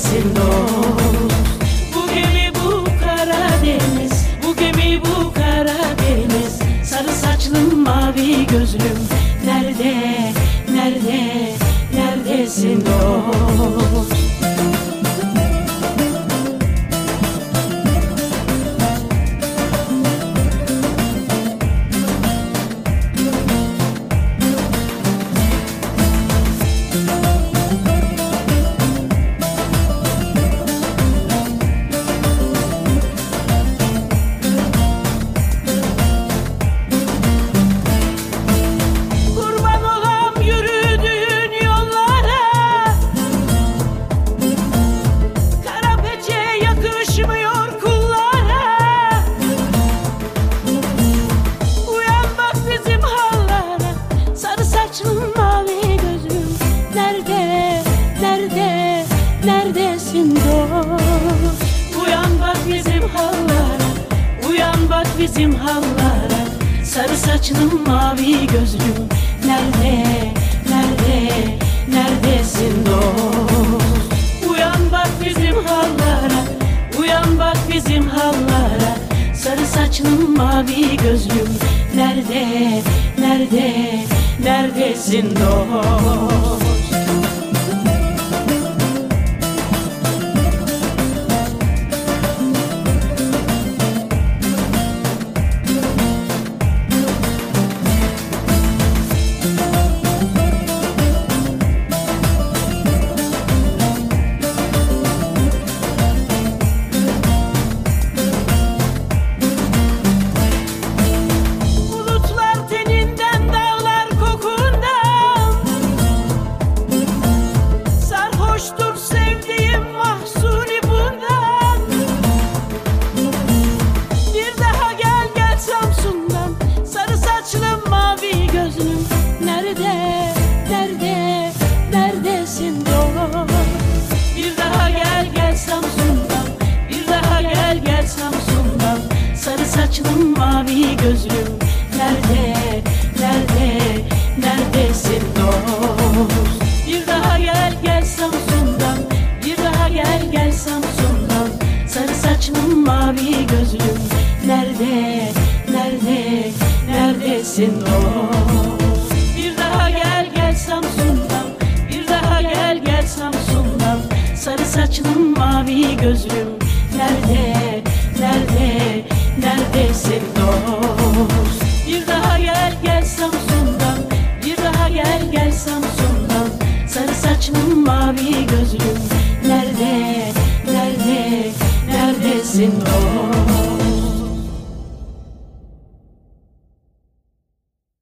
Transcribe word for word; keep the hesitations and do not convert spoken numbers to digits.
neredesin dost? Bu gemi bu Karadeniz, bu gemi bu Karadeniz. Sarı saçlım mavi gözlüm, nerede, nerede, neredesin dost? Neredesin dost? Uyan bak bizim hallara, uyan bak bizim hallara. Sarı saçlım mavi gözlüm, nerede, nerede, neredesin dost? Uyan bak bizim hallara, uyan bak bizim hallara. Sarı saçlım mavi gözlüm, nerede, nerede, neredesin dost? Saçlım mavi gözlüm, nerede, nerede, neredesin dost? Bir daha gel gel Samsun'dan, bir daha gel gel Samsun'dan. Sarı saçlım mavi gözlüm, nerede, nerede, neredesin dost? Bir daha gel gel Samsun'dan, bir daha gel gel Samsun'dan. Sarı saçlım mavi gözlüm, nerede, nerede, neredesin dost? Bir daha gel gel Samsun'dan, bir daha gel gel Samsun'dan. Sarı saçlım mavi gözlüm, nerede, nerede, neredesin dost?